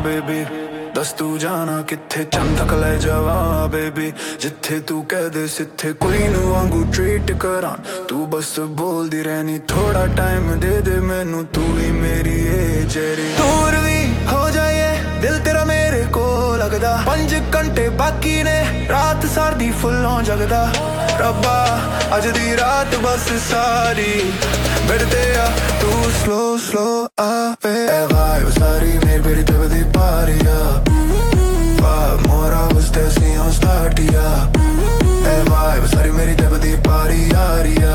Baby दस तू जाना किथे चंदक ले जावा बेबी जिथे तू कह दे सिथे कोई नू वांगू ट्रीट करा तू बस बोल दी रहनी थोड़ा टाइम दे दे मैनू तू ही मेरी ए जेरी दूर भी हो जाए दिल तेरा मेरे को लगदा 5 घंटे बाकी ने रात सारी फुल्लों जगदा रब्बा अज दी रात बस सारी बिरदे आ तू स्लो स्लो आवे वाइब सारी मेरी तबदी Pariya More was there, see on start, yeah. Hey, vibe, sorry, मेरी तबदी पारी यारिया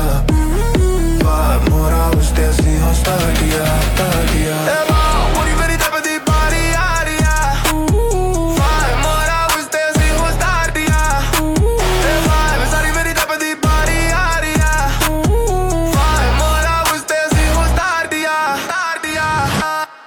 More was there, see on start, yeah, start, yeah. Hey, vibe, पूरी मेरी तबदी पारी यारिया More was there, see on start, yeah. Hey, vibe, sorry, मेरी तबदी पारी यारिया More was there, see on start, yeah, start, yeah.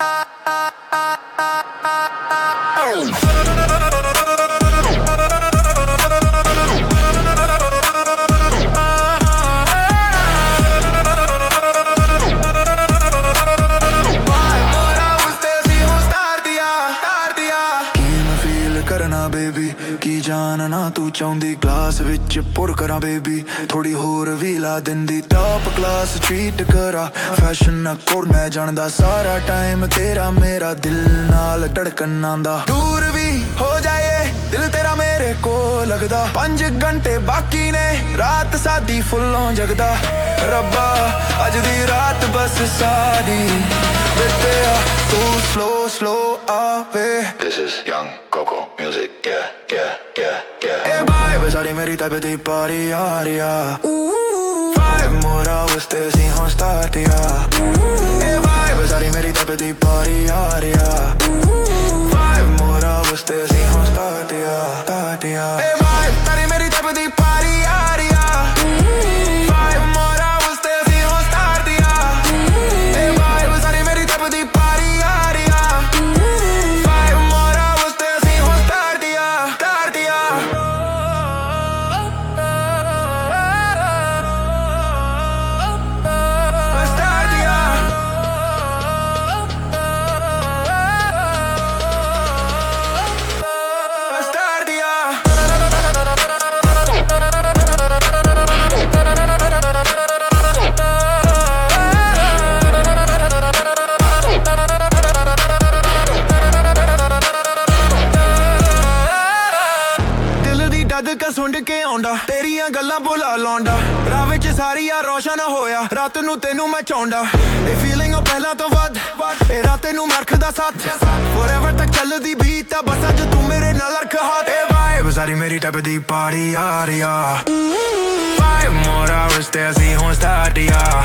की जानना तू चाहती ग्लास विच पुर करा बेबी थोड़ी होर भी ला दिंदी टॉप क्लास ट्रीट करा फैशन कोड मैं जानदा सारा टाइम तेरा मेरा दिल नाल धड़कन आंदा दूर भी हो जाए दिल तेरा मेरे को लगदा 5 घंटे बाकी ने रात सादी फुल्लों जगदा रब्बा अज दी रात बस सारी बिते आ तू स्लो स्लो आवे This is young Coco music, yeah, yeah, yeah, yeah. Hey, vibe, सारी मेरी तबदी पारी यारिया 5 more hours ते सी हों start, yeah. Hey, vibe, सारी मेरी तबदी पारी यारिया 5 more hours ते सी हों start, yeah, start, yeah. Hey, vibe, सारी मेरी तबदी पारी यारिया 5 more hours ते सी हों start, yeah. Hey, vibe, सारी मेरी तबदी पारी यारिया 5 more hours ते सी हों start, yeah, start, yeah. सुन के आंदा तेरिया गल्लां भुला लौंडा राह विच सारिया रोशन होया रात नू तेनू मैं चाहुंदा ए फीलिंग पहला तो वध ए रात नू मरख दा साथ फॉरएवर तक चलदी बीत आ बस अज तू मेरे नाल रख हाथ ए वाइब सारी मेरी तबदी पारी यारिया 5 more hours ते असीं हों start, yeah.